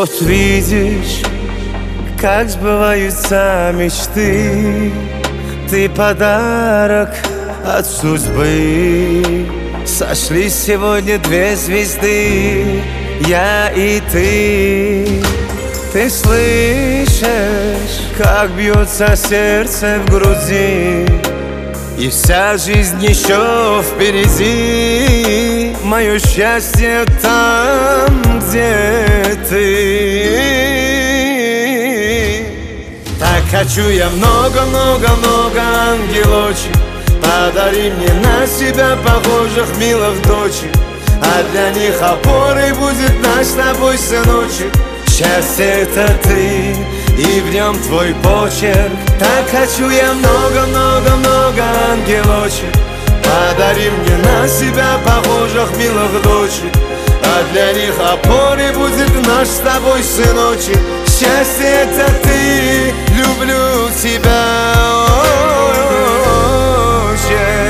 Вот видишь, как сбываются мечты. Ты подарок от судьбы. Сошлись сегодня две звезды, я и ты. Ты слышишь, как бьется сердце в груди, и вся жизнь еще впереди. Мое счастье там, где ты. Так хочу я много-много-много ангелочек. Подари мне на себя похожих милых дочек, а для них опорой будет наш с тобой сыночек. Счастье — это ты, и в нем твой почерк. Так хочу я много-много-много ангелочек. Подари мне на себя похожих милых дочек, а для них опорой будет наш с тобой сыночек. Счастье — это ты, люблю тебя очень.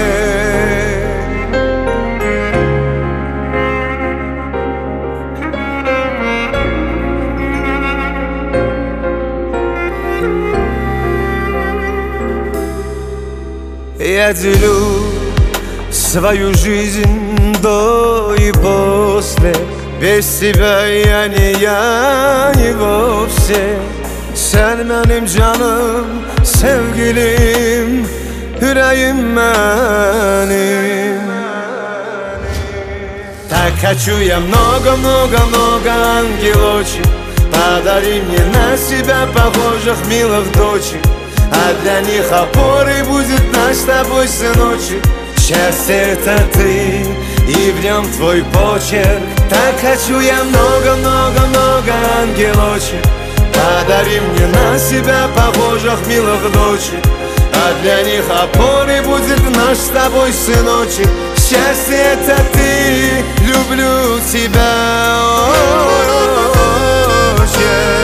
Я делю свою жизнь до и после. Без тебя я не vovse. Sen benim canım, sevgilim, yüreğim benim. Так хочу я много-много-много ангелочек. Подари мне на себя похожих милых дочек, а для них опорой будет наш с тобой сыночек. Счастье — это ты, и в нем твой почерк. Так хочу я много-много-много ангелочек. Подари мне на себя похожих милых дочек, а для них опорой будет наш с тобой сыночек. Счастье — это ты, люблю тебя очень.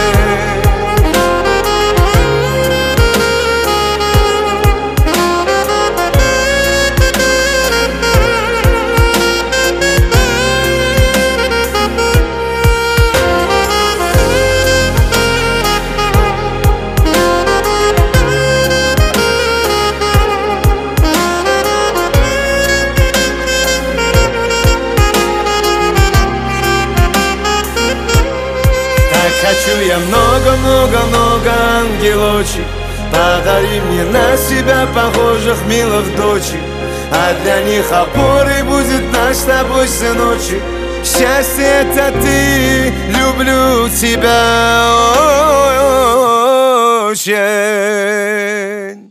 Хочу я много-много-много ангелочек. Подари мне на себя похожих милых дочек, а для них опорой будет наш с тобой сыночек. Счастье — это ты, люблю тебя очень.